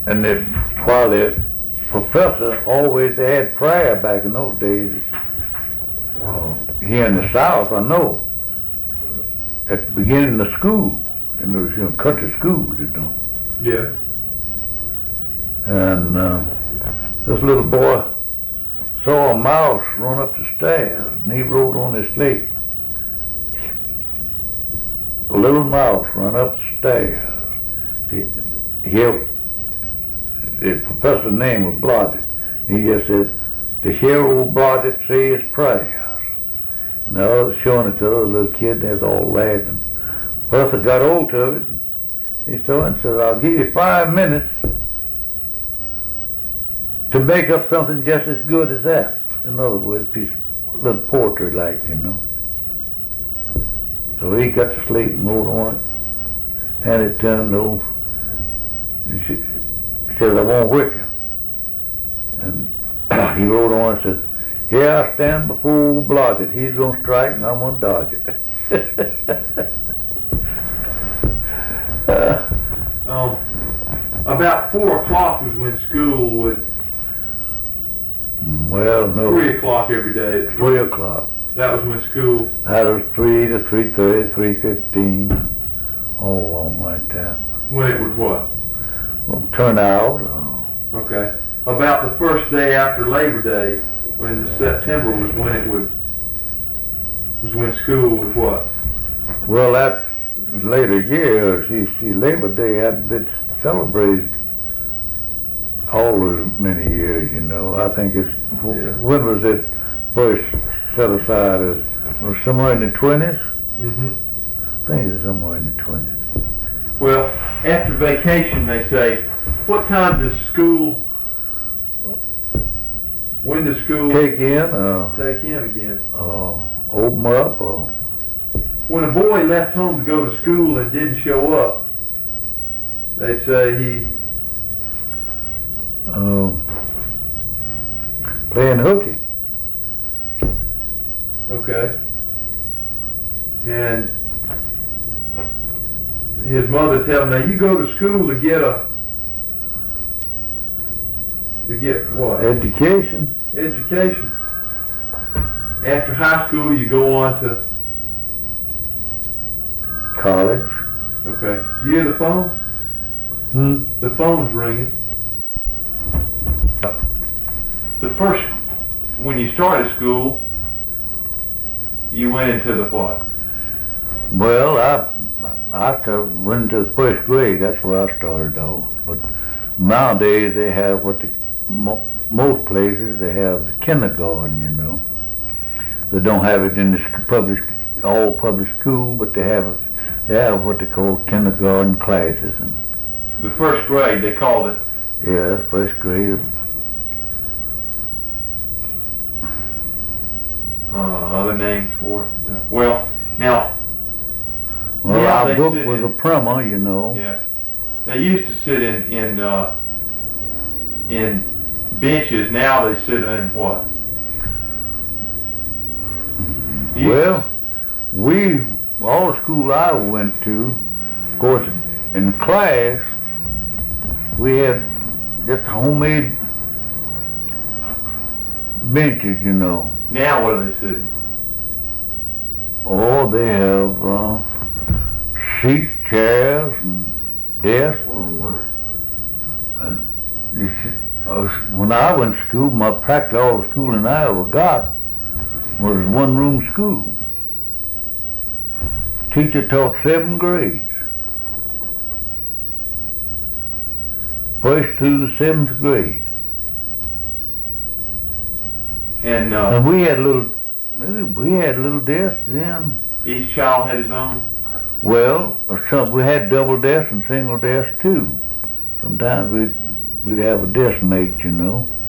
And while the professor always, they had prayer back in those days. Here in the South, I know, at the beginning of school, in those country schools, Yeah. And this little boy saw a mouse run up the stairs, and he rode on his slate. A little mouse run up the stairs. The professor's name was Blodgett. He just said, "To hear old Blodgett say his prayers." And I was showing it to the other little kid, and they was all laughing. Professor got hold of it, and he started and said, "I'll give you 5 minutes to make up something just as good as that." In other words, a piece of little poetry like, So he got the slate and wrote on it, handed it to him, he said, "I won't whip you." And he wrote on it and said, "Here I stand before old Blodgett. He's gonna strike and I'm gonna dodge it." About 4 o'clock was when school would. Well, no. 3 o'clock every day. 3 o'clock. That was when school. That was 3 to 3:30, 3:15, all along like that. When it was what? Well, turn out. Okay. About the first day after Labor Day, when the September was when it would. Was when school was what? Well, that's later years. You see, Labor Day hadn't been celebrated all those many years. I think it's when was it first set aside as somewhere in the 20s? Mm-hmm. I think it's somewhere in the 20s. Well, after vacation, they say, what time does school? When does school take in? Take in again. Open up. When a boy left home to go to school and didn't show up, they'd say he. Playing hooky. Okay. And his mother tell him, "Now you go to school to get what? Education. Education. After high school, you go on to college." Okay. You hear the phone? The phone's ringing. The first, when you started school, you went into the what? Well, I went into the first grade. That's where I started, though. But nowadays they have most places they have the kindergarten. They don't have it in the all public school, but they have what they call kindergarten classes. And the first grade, they called it. Yeah, first grade. Other names for it. Well, now. Well, our book was a primer, Yeah. They used to sit in benches. Now they sit in what? Well, all the school I went to, of course, in class, we had just homemade benches, Now what do they sit? Oh, they have seats, chairs, and desks. And you see, when I went to school, practically all the schooling I ever got was one-room school. Teacher taught 7 grades. First through the 7th grade. And we had little desks then. Each child had his own? Well, we had double desks and single desks too. Sometimes we'd have a desk mate,